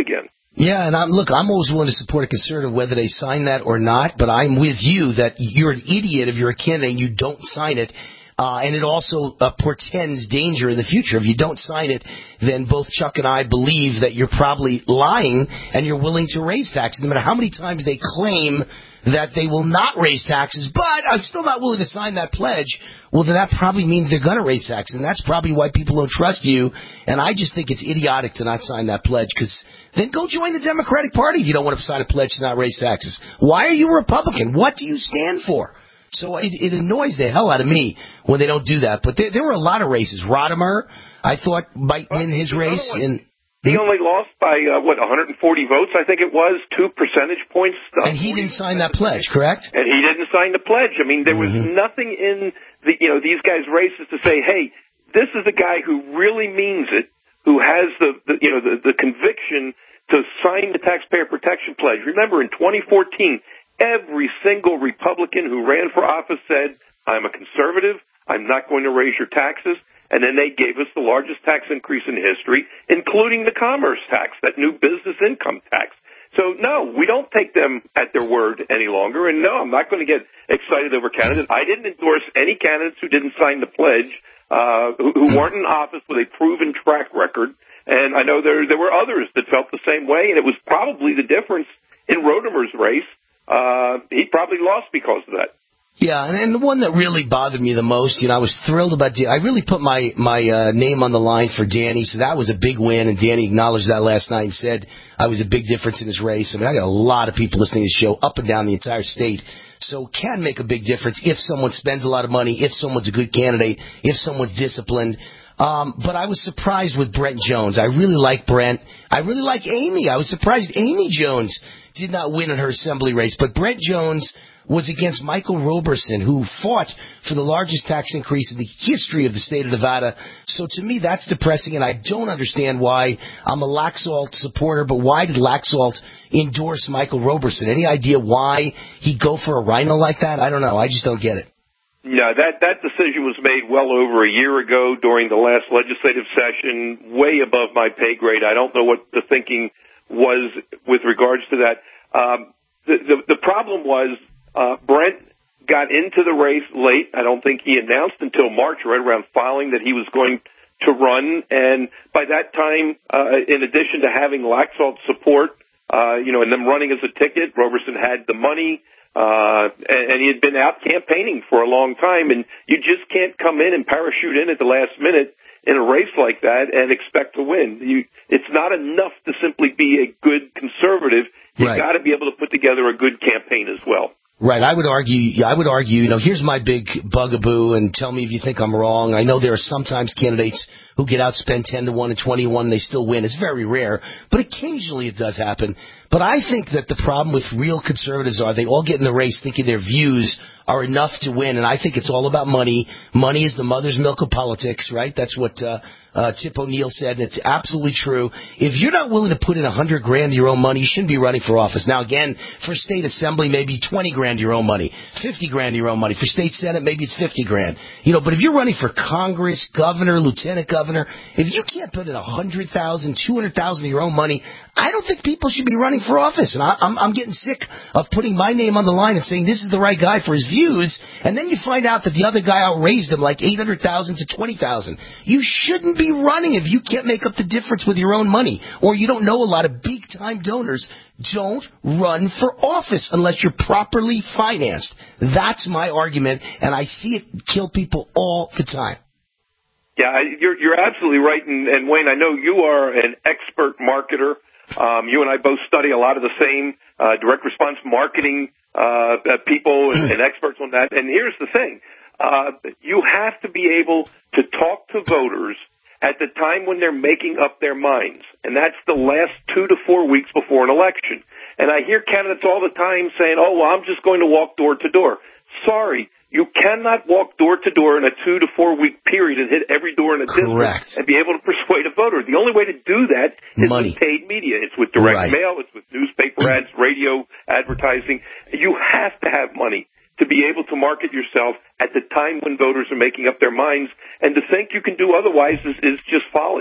Yeah, and I'm look, I'm always willing to support a conservative whether they sign that or not, but I'm with you that you're an idiot if you're a candidate and you don't sign it. Uh, and it also uh, portends danger in the future. If you don't sign it, then both Chuck and I believe that you're probably lying and you're willing to raise taxes, no matter how many times they claim that they will not raise taxes, but I'm still not willing to sign that pledge. Well, then that probably means they're going to raise taxes, and that's probably why people don't trust you. And I just think it's idiotic to not sign that pledge, because then go join the Democratic Party if you don't want to sign a pledge to not raise taxes. Why are you a Republican? What do you stand for? So it, it annoys the hell out of me when they don't do that. But there, there were a lot of races. Rodimer, I thought, might win his race. And he only lost by, uh, what, one hundred forty votes, I think it was, two percentage points. And he didn't sign that pledge, correct? And he didn't sign the pledge. I mean, there was mm-hmm. nothing in the, you know, these guys' races to say, hey, this is a guy who really means it, who has the, the you know, the, the conviction to sign the Taxpayer Protection Pledge. Remember, in twenty fourteen, every single Republican who ran for office said, I'm a conservative, I'm not going to raise your taxes. And then they gave us the largest tax increase in history, including the commerce tax, that new business income tax. So, no, we don't take them at their word any longer. And, no, I'm not going to get excited over candidates. I didn't endorse any candidates who didn't sign the pledge, uh, who, who weren't in office with a proven track record. And I know there there were others that felt the same way, and it was probably the difference in Rodimer's race. Uh, he probably lost because of that. Yeah, and, and the one that really bothered me the most, you know, I was thrilled about, I really put my, my uh, name on the line for Danny, so that was a big win, and Danny acknowledged that last night and said I was a big difference in his race. I mean, I got a lot of people listening to the show up and down the entire state, so it can make a big difference if someone spends a lot of money, if someone's a good candidate, if someone's disciplined. Um, but I was surprised with Brent Jones. I really like Brent. I really like Amy. I was surprised Amy Jones did not win in her assembly race, but Brent Jones was against Michael Roberson, who fought for the largest tax increase in the history of the state of Nevada. So to me, that's depressing, and I don't understand why. I'm a Laxalt supporter, but why did Laxalt endorse Michael Roberson? Any idea why he'd go for a rhino like that? I don't know. I just don't get it. No, that, that decision was made well over a year ago during the last legislative session, way above my pay grade. I don't know what the thinking was with regards to that. Um, the, the, the problem was, Uh, Brent got into the race late. I don't think he announced until March, right around filing, that he was going to run. And by that time, uh, in addition to having Laxalt support, uh, you know, and them running as a ticket, Roberson had the money, uh, and, and he had been out campaigning for a long time. And you just can't come in and parachute in at the last minute in a race like that and expect to win. You, it's not enough to simply be a good conservative. You Right. got to be able to put together a good campaign as well. Right, I would argue, I would argue, you know, here's my big bugaboo, and tell me if you think I'm wrong. I know there are sometimes candidates who get outspent ten to one and twenty to one and they still win. It's very rare, but occasionally it does happen. But I think that the problem with real conservatives are they all get in the race thinking their views are enough to win, and I think it's all about money. Money is the mother's milk of politics, right? That's what uh, uh, Tip O'Neill said, and it's absolutely true. If you're not willing to put in a hundred grand of your own money, you shouldn't be running for office. Now, again, for state assembly, maybe twenty grand of your own money, fifty grand of your own money. For state senate, maybe it's fifty grand. You know, but if you're running for Congress, governor, lieutenant governor, if you can't put in a hundred thousand, two hundred thousand of your own money, I don't think people should be running for office. And I, I'm, I'm getting sick of putting my name on the line and saying this is the right guy for his views, and then you find out that the other guy outraised him like eight hundred thousand to twenty thousand. You shouldn't be running if you can't make up the difference with your own money, or you don't know a lot of big-time donors. Don't run for office unless you're properly financed. That's my argument, and I see it kill people all the time. Yeah, you're you're absolutely right, and, and Wayne, I know you are an expert marketer. Um, you and I both study a lot of the same uh, direct response marketing uh, people and, and experts on that. And here's the thing: uh, you have to be able to talk to voters at the time when they're making up their minds, and that's the last two to four weeks before an election. And I hear candidates all the time saying, "Oh, well, I'm just going to walk door to door." Sorry. You cannot walk door to door in a two to four week period and hit every door in a Correct. district and be able to persuade a voter. The only way to do that is Money. with paid media. It's with direct Right. mail. It's with newspaper ads, radio advertising. You have to have money to be able to market yourself at the time when voters are making up their minds. And to think you can do otherwise is, is just folly.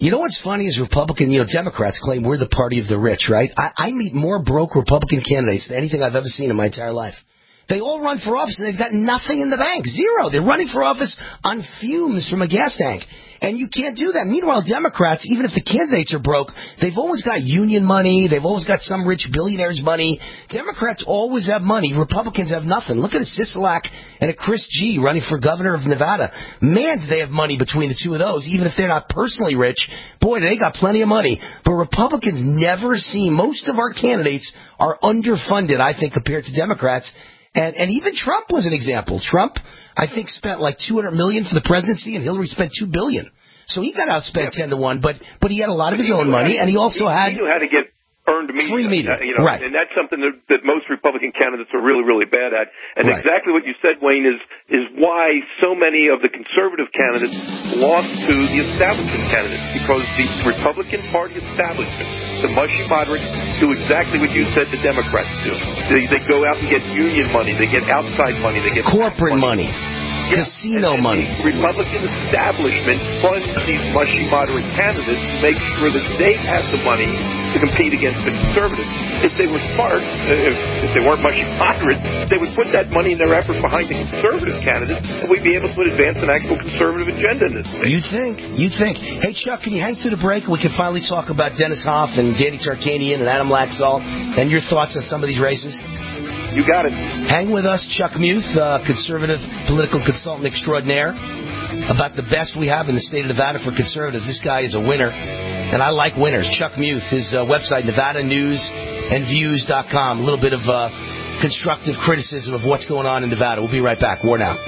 You know what's funny is Republican, you know, Democrats claim we're the party of the rich, right? I, I meet more broke Republican candidates than anything I've ever seen in my entire life. They all run for office and they've got nothing in the bank. Zero. They're running for office on fumes from a gas tank. And you can't do that. Meanwhile, Democrats, even if the candidates are broke, they've always got union money. They've always got some rich billionaire's money. Democrats always have money. Republicans have nothing. Look at a Sisolak and a Chris G. running for governor of Nevada. Man, do they have money between the two of those, even if they're not personally rich. Boy, they got plenty of money. But Republicans never seem, most of our candidates are underfunded, I think, compared to Democrats. And, and even Trump was an example. Trump, I think, spent like two hundred million dollars for the presidency, and Hillary spent two billion dollars. So he got outspent yeah. ten to one, but but he had a lot of his own money, and he also he, had... He knew how to get earned media. Free media, uh, you know, right. And that's something that, that most Republican candidates are really, really bad at. And right. exactly what you said, Wayne, is is why so many of the conservative candidates lost to the establishment candidates, because the Republican Party establishment, the mushy moderates, do exactly what you said the Democrats do. They, they go out and get union money, they get outside money, they get corporate money. money. Yeah. Casino and, and money. The Republican establishment funds these mushy moderate candidates to make sure that they have the money to compete against the conservatives. If they were smart, if, if they weren't mushy moderates, they would put that money and their effort behind the conservative candidates, and we'd be able to advance an actual conservative agenda in this state. You think? You think? Hey, Chuck, can you hang through the break? We can finally talk about Dennis Hoff and Danny Tarkanian and Adam Laxalt and your thoughts on some of these races. You got it. Hang with us, Chuck Muth, uh, conservative political consultant extraordinaire, about the best we have in the state of Nevada for conservatives. This guy is a winner, and I like winners. Chuck Muth, his uh, website, Nevada News and Views dot com. A little bit of uh, constructive criticism of what's going on in Nevada. We'll be right back. War now.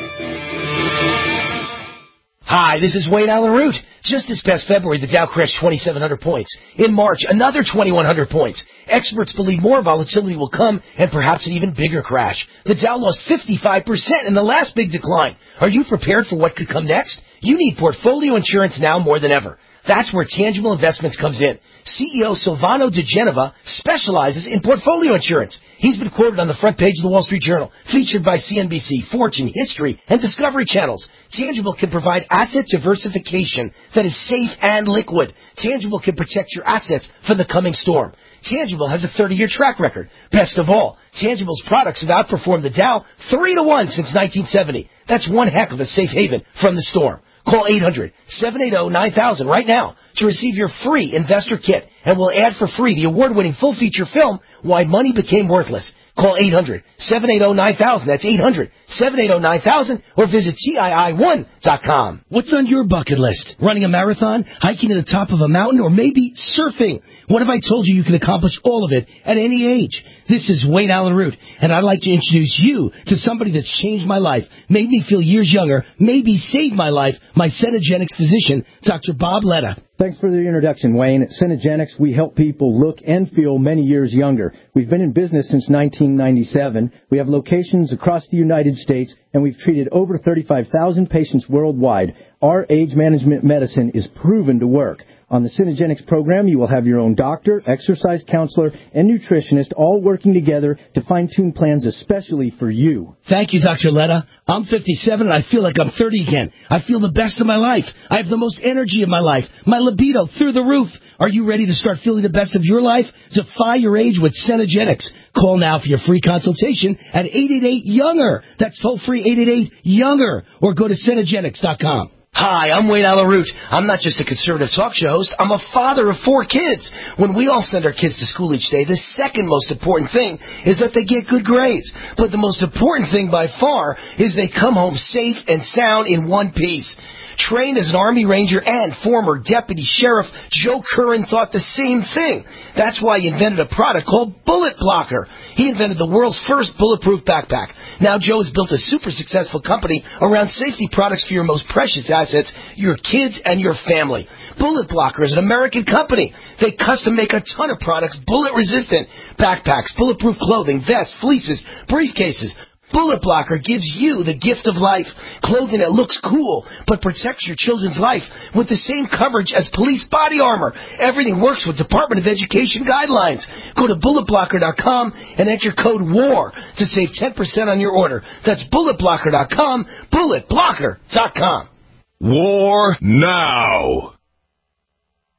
Hi, this is Wayne Allen Root. Just this past February, the Dow crashed twenty-seven hundred points. In March, another twenty-one hundred points. Experts believe more volatility will come and perhaps an even bigger crash. The Dow lost fifty-five percent in the last big decline. Are you prepared for what could come next? You need portfolio insurance now more than ever. That's where Tangible Investments comes in. C E O Silvano De Genova specializes in portfolio insurance. He's been quoted on the front page of the Wall Street Journal, featured by C N B C, Fortune, History, and Discovery Channels. Tangible can provide asset diversification that is safe and liquid. Tangible can protect your assets from the coming storm. Tangible has a thirty-year track record. Best of all, Tangible's products have outperformed the Dow three to one since nineteen seventy. That's one heck of a safe haven from the storm. Call eight hundred, seven eight zero, nine thousand right now to receive your free investor kit, and we'll add for free the award-winning full-feature film, Why Money Became Worthless. Call eight hundred, seven eight zero, nine thousand. That's eight hundred, seven eight zero, nine thousand, or visit T I I one dot com. What's on your bucket list? Running a marathon, hiking to the top of a mountain, or maybe surfing? What if I told you you can accomplish all of it at any age? This is Wayne Allen Root, and I'd like to introduce you to somebody that's changed my life, made me feel years younger, maybe saved my life, my Cenegenics physician, Doctor Bob Letta. Thanks for the introduction, Wayne. At Cenegenics, we help people look and feel many years younger. We've been in business since nineteen ninety-seven. We have locations across the United States, and we've treated over thirty-five thousand patients worldwide. Our age management medicine is proven to work. On the Cenegenics program, you will have your own doctor, exercise counselor, and nutritionist all working together to fine-tune plans especially for you. Thank you, Doctor Letta. I'm fifty-seven, and I feel like I'm thirty again. I feel the best of my life. I have the most energy of my life. My libido through the roof. Are you ready to start feeling the best of your life? Defy your age with Cenegenics. Call now for your free consultation at eight eight eight, younger. That's toll-free eight eight eight, younger. Or go to Cenegenics dot com. Hi, I'm Wayne Allen Root. I'm not just a conservative talk show host. I'm a father of four kids. When we all send our kids to school each day, the second most important thing is that they get good grades. But the most important thing by far is they come home safe and sound in one piece. Trained as an Army Ranger and former Deputy Sheriff, Joe Curran thought the same thing. That's why he invented a product called Bullet Blocker. He invented the world's first bulletproof backpack. Now Joe has built a super successful company around safety products for your most precious assets, your kids and your family. Bullet Blocker is an American company. They custom make a ton of products bullet resistant. Backpacks, bulletproof clothing, vests, fleeces, briefcases. Bullet Blocker gives you the gift of life. Clothing that looks cool, but protects your children's life with the same coverage as police body armor. Everything works with Department of Education guidelines. Go to bullet blocker dot com and enter code WAR to save ten percent on your order. That's bullet blocker dot com, bullet blocker dot com. War now.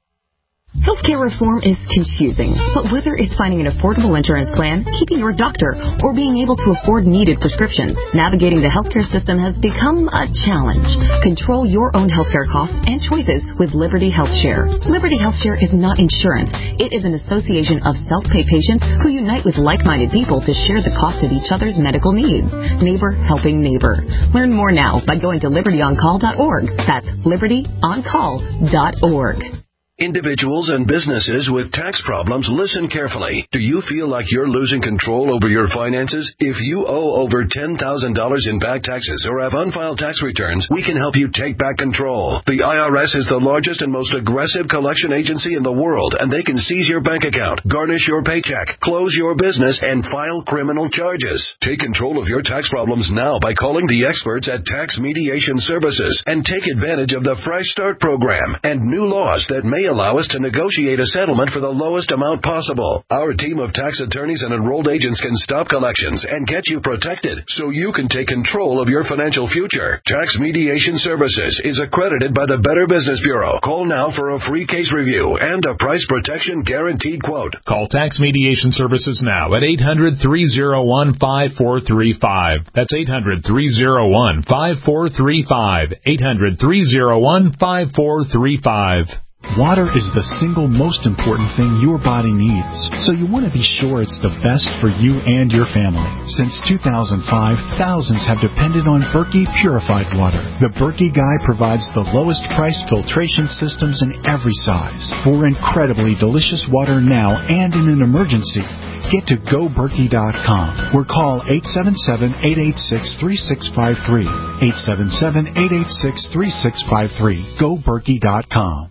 Healthcare reform is confusing, but whether it's finding an affordable insurance plan, keeping your doctor, or being able to afford needed prescriptions, navigating the healthcare system has become a challenge. Control your own healthcare costs and choices with Liberty HealthShare. Liberty HealthShare is not insurance. It is an association of self-pay patients who unite with like-minded people to share the cost of each other's medical needs. Neighbor helping neighbor. Learn more now by going to liberty on call dot org. That's liberty on call dot org. Individuals and businesses with tax problems, listen carefully. Do you feel like you're losing control over your finances? If you owe over ten thousand dollars in back taxes or have unfiled tax returns, we can help you take back control. The I R S is the largest and most aggressive collection agency in the world, and they can seize your bank account, garnish your paycheck, close your business, and file criminal charges. Take control of your tax problems now by calling the experts at Tax Mediation Services and take advantage of the Fresh Start program and new laws that may allow us to negotiate a settlement for the lowest amount possible. Our team of tax attorneys and enrolled agents can stop collections and get you protected so you can take control of your financial future. Tax Mediation Services is accredited by the Better Business Bureau. Call now for a free case review and a price protection guaranteed quote. Call Tax Mediation Services now at eight hundred, three oh one, five four three five. That's eight hundred, three oh one, five four three five. eight hundred, three oh one, five four three five. Water is the single most important thing your body needs, so you want to be sure it's the best for you and your family. Since two thousand five, thousands have depended on Berkey purified water. The Berkey Guy provides the lowest price filtration systems in every size for incredibly delicious water now and in an emergency. Get to go berkey dot com or call eight seven seven, eight eight six, three six five three. eight seven seven, eight eight six, three six five three. go berkey dot com.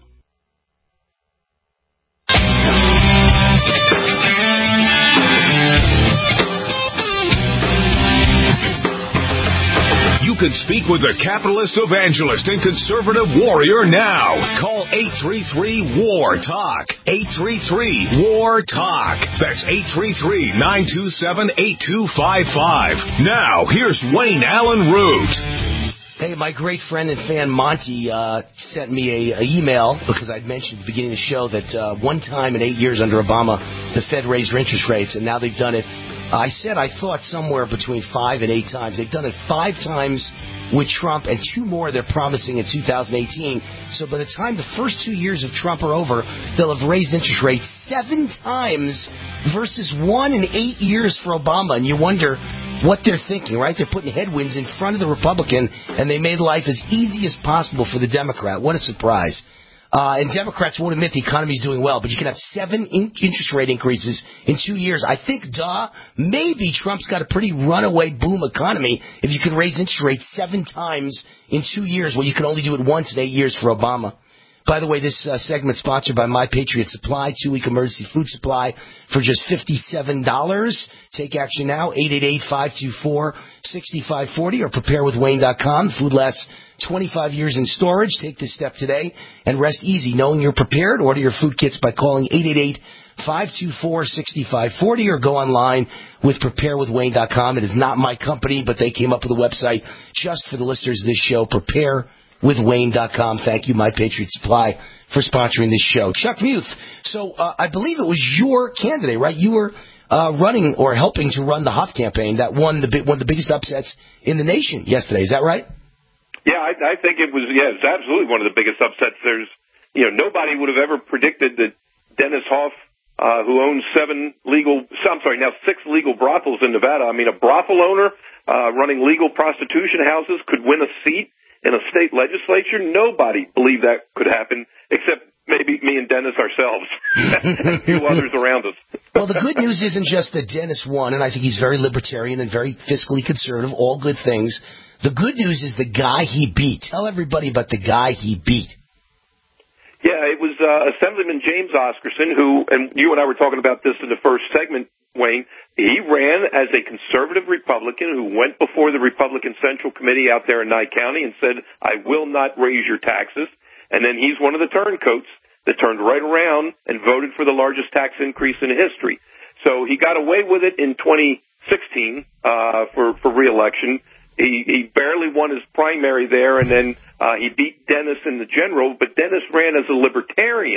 You can speak with the capitalist evangelist and conservative warrior now. Call eight three three, W A R, TALK. eight three three, W A R, TALK. That's eight three three, nine two seven, eight two five five. Now, here's Wayne Allen Root. Hey, my great friend and fan Monty uh, sent me a, a email because I'd mentioned at the beginning of the show that uh, one time in eight years under Obama, the Fed raised interest rates, and now they've done it. Uh, I said I thought somewhere between five and eight times. They've done it five times with Trump, and two more they're promising in two thousand eighteen. So by the time the first two years of Trump are over, they'll have raised interest rates seven times versus one in eight years for Obama. And you wonder what they're thinking, right? They're putting headwinds in front of the Republican, and they made life as easy as possible for the Democrat. What a surprise. Uh, and Democrats won't admit the economy's doing well, but you can have seven in- interest rate increases in two years. I think, duh, maybe Trump's got a pretty runaway boom economy if you can raise interest rates seven times in two years. Well, you can only do it once in eight years for Obama. By the way, this uh, segment's sponsored by My Patriot Supply, two-week emergency food supply for just fifty-seven dollars. Take action now, eight eight eight, five two four, six five four zero or prepare with wayne dot com. Food lasts twenty-five years in storage. Take this step today and rest easy knowing you're prepared. Order your food kits by calling eight eight eight, five two four, six five four zero or go online with prepare with wayne dot com. It is not my company, but they came up with a website just for the listeners of this show, prepare with wayne dot com. Thank you, My Patriot Supply, for sponsoring this show. Chuck Muth, so uh, I believe it was your candidate, right? You were uh, running or helping to run the Huff campaign that won the one of the biggest upsets in the nation yesterday. Is that right? Yeah, I, I think it was, yeah, it's absolutely one of the biggest upsets. There's, you know, nobody would have ever predicted that Dennis Hoff, uh, who owns seven legal, I'm sorry, now six legal brothels in Nevada. I mean, a brothel owner uh, running legal prostitution houses could win a seat in a state legislature. Nobody believed that could happen, except maybe me and Dennis ourselves and a few others around us. Well, the good news isn't just that Dennis won, and I think he's very libertarian and very fiscally conservative, all good things. The good news is the guy he beat. Tell everybody about the guy he beat. Yeah, it was uh, Assemblyman James Oscarson, who, and you and I were talking about this in the first segment, Wayne. He ran as a conservative Republican who went before the Republican Central Committee out there in Nye County and said, I will not raise your taxes. And then he's one of the turncoats that turned right around and voted for the largest tax increase in history. So he got away with it in twenty sixteen uh, for, for re-election. He, he barely won his primary there, and then uh, he beat Dennis in the general, but Dennis ran as a libertarian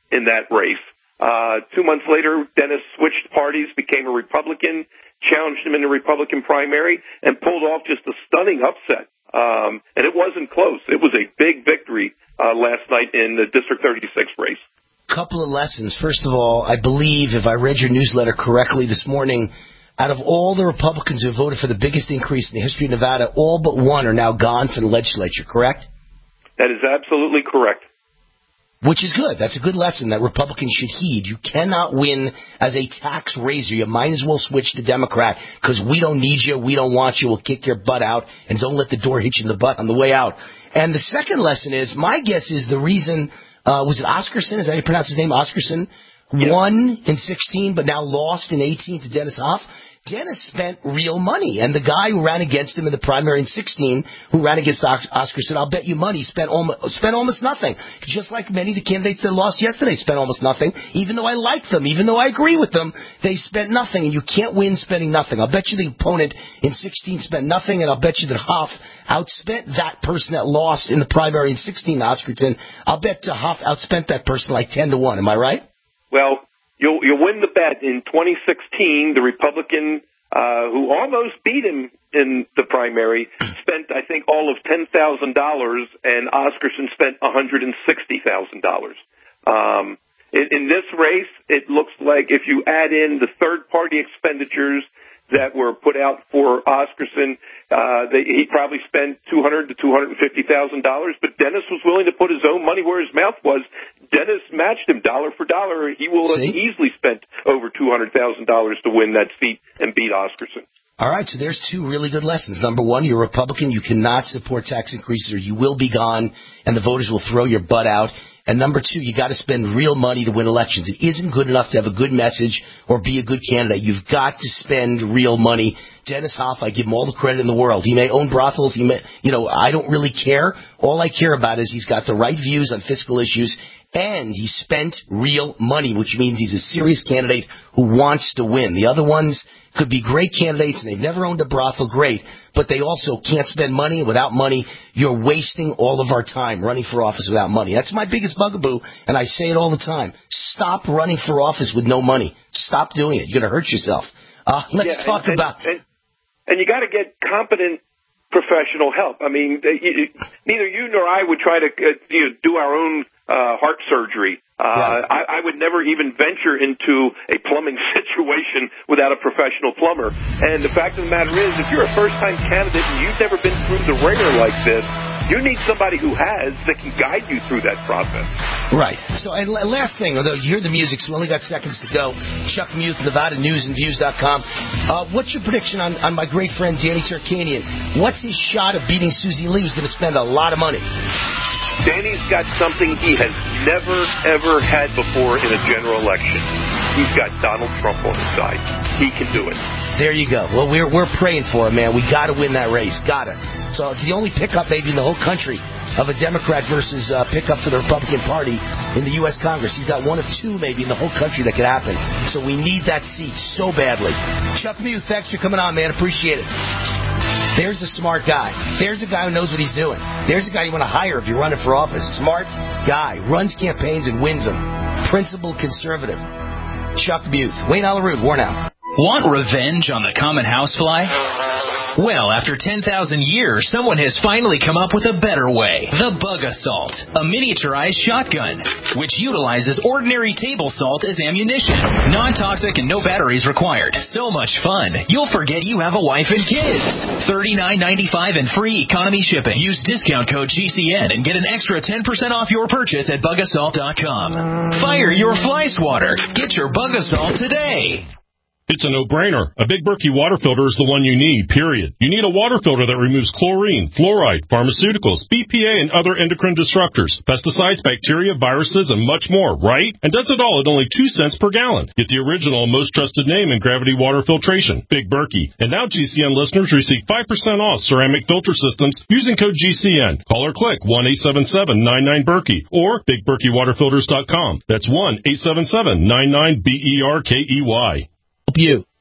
in that race. Uh, two months later, Dennis switched parties, became a Republican, challenged him in the Republican primary, and pulled off just a stunning upset. Um, and it wasn't close. It was a big victory uh, last night in the District thirty-six race. Couple of lessons. First of all, I believe, if I read your newsletter correctly this morning, out of all the Republicans who voted for the biggest increase in the history of Nevada, all but one are now gone from the legislature, correct? That is absolutely correct. Which is good. That's a good lesson that Republicans should heed. You cannot win as a tax raiser. You might as well switch to Democrat because we don't need you, we don't want you, we'll kick your butt out, and don't let the door hit you in the butt on the way out. And the second lesson is, my guess is the reason, uh, was it Oscarson? Is that how you pronounce his name, Oscarson? Yeah. Won in sixteen, but now lost in eighteen to Dennis Hoff. Dennis spent real money, and the guy who ran against him in the primary in sixteen, who ran against Oscar, said, I'll bet you money, spent almost, spent almost nothing. Just like many of the candidates that lost yesterday spent almost nothing. Even though I like them, even though I agree with them, they spent nothing, and you can't win spending nothing. I'll bet you the opponent in sixteen spent nothing, and I'll bet you that Hoff outspent that person that lost in the primary in sixteen, Oscarson. I'll bet uh, Hoff outspent that person like ten to one. Am I right? Well, You'll, you'll win the bet. In twenty sixteen, the Republican uh, who almost beat him in the primary spent, I think, all of ten thousand dollars, and Oscarson spent one hundred sixty thousand dollars. Um, in, in this race, it looks like if you add in the third-party expenditures that were put out for Oscarson, uh, they, he probably spent two hundred thousand to two hundred fifty thousand dollars, but Dennis was willing to put his own money where his mouth was. Dennis matched him dollar for dollar. He will have easily spent over two hundred thousand dollars to win that seat and beat Oscarson. All right, so there's two really good lessons. Number one, you're a Republican. You cannot support tax increases or you will be gone, and the voters will throw your butt out. And number two, you got to spend real money to win elections. It isn't good enough to have a good message or be a good candidate. You've got to spend real money. Dennis Hoff, I give him all the credit in the world. He may own brothels. He may, you know, I don't really care. All I care about is he's got the right views on fiscal issues, and he spent real money, which means he's a serious candidate who wants to win. The other ones could be great candidates, and they've never owned a brothel, great, but they also can't spend money. Without money, you're wasting all of our time running for office without money. That's my biggest bugaboo, and I say it all the time. Stop running for office with no money. Stop doing it. You're going to hurt yourself. Uh, let's yeah, talk and, about... And, and you got to get competent professional help. I mean, you, neither you nor I would try to uh, you know, do our own uh, heart surgery. Uh, yeah. I, I would never even venture into a plumbing situation without a professional plumber. And the fact of the matter is, if you're a first-time candidate and you've never been through the ringer like this, you need somebody who has that can guide you through that process. Right. So, and last thing, although you hear the music, so we only got seconds to go. Chuck Muth, Nevada News and Views dot com. Uh, what's your prediction on, on my great friend Danny Turkanian? What's his shot of beating Susie Lee, who's going to spend a lot of money? Danny's got something he has never, ever had before in a general election. He's got Donald Trump on his side. He can do it. There you go. Well, we're we're praying for him, man. We got to win that race. Got to. So it's the only pickup maybe in the whole country of a Democrat versus uh, pickup for the Republican Party in the U S Congress. He's got one of two maybe in the whole country that could happen. So we need that seat so badly. Chuck Muth, thanks for coming on, man. Appreciate it. There's a smart guy. There's a guy who knows what he's doing. There's a guy you want to hire if you're running for office. Smart guy. Runs campaigns and wins them. Principled conservative. Chuck Muth. Wayne Allyn Root, War Now. Want revenge on the common housefly? Well, after ten thousand years, someone has finally come up with a better way. The Bug Assault, a miniaturized shotgun, which utilizes ordinary table salt as ammunition. Non-toxic and no batteries required. So much fun, you'll forget you have a wife and kids. thirty-nine ninety-five and free economy shipping. Use discount code G C N and get an extra ten percent off your purchase at bug assault dot com. Fire your fly swatter. Get your Bug Assault today. It's a no-brainer. A Big Berkey water filter is the one you need, period. You need a water filter that removes chlorine, fluoride, pharmaceuticals, B P A, and other endocrine disruptors, pesticides, bacteria, viruses, and much more, right? And does it all at only two cents per gallon. Get the original, most trusted name in gravity water filtration, Big Berkey. And now G C N listeners receive five percent off ceramic filter systems using code G C N. Call or click one eight seven seven nine nine Berkey or big berkey water filters dot com. That's one eight seven seven nine nine B E R K E Y. You.